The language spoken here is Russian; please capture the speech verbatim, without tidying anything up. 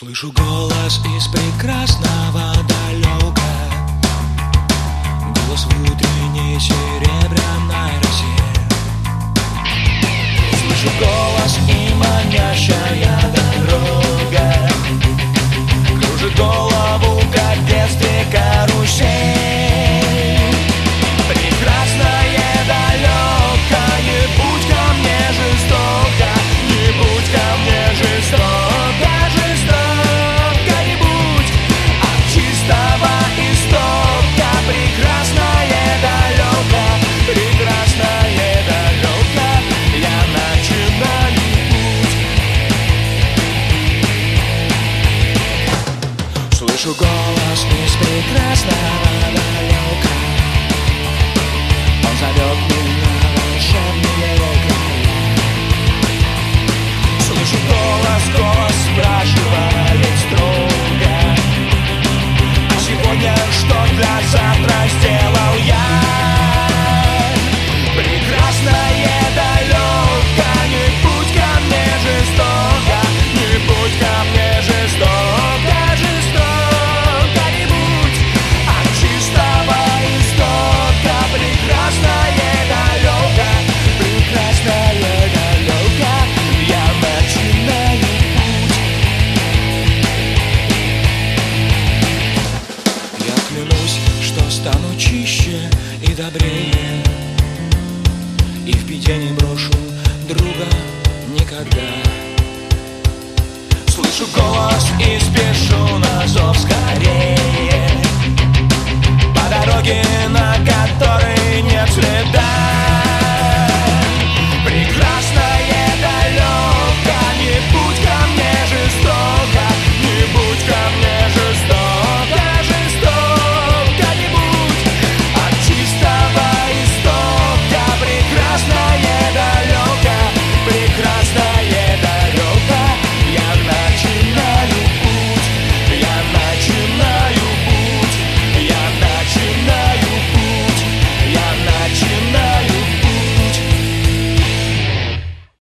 Слышу голос из прекрасного далека, голос в утренней серебряной росе. Слышу голос и манящая дорога кружит голову, как в детстве карусель. Прекрасное далеко, не будь ко мне жестоко, не будь ко мне жестоко, жестоко не будь от чистого истока. Прекрасное далеко, прекрасное далеко, я начинаю путь. Слышу голос из прекрасного далека, он зовет меня в волшебные края. Слышу голос, голос спрашивает строго: а сегодня что для завтра сделал я? Прекрасное далеко, не будь ко мне жестоко, не будь ко мне жестоко, жестоко не будь от чистого истока. Прекрасное далеко, прекрасное далеко, я начинаю путь. Я клянусь, что стану чище и добрее, и в беде не брошу друга никогда. Слышу голос и спешу на зов.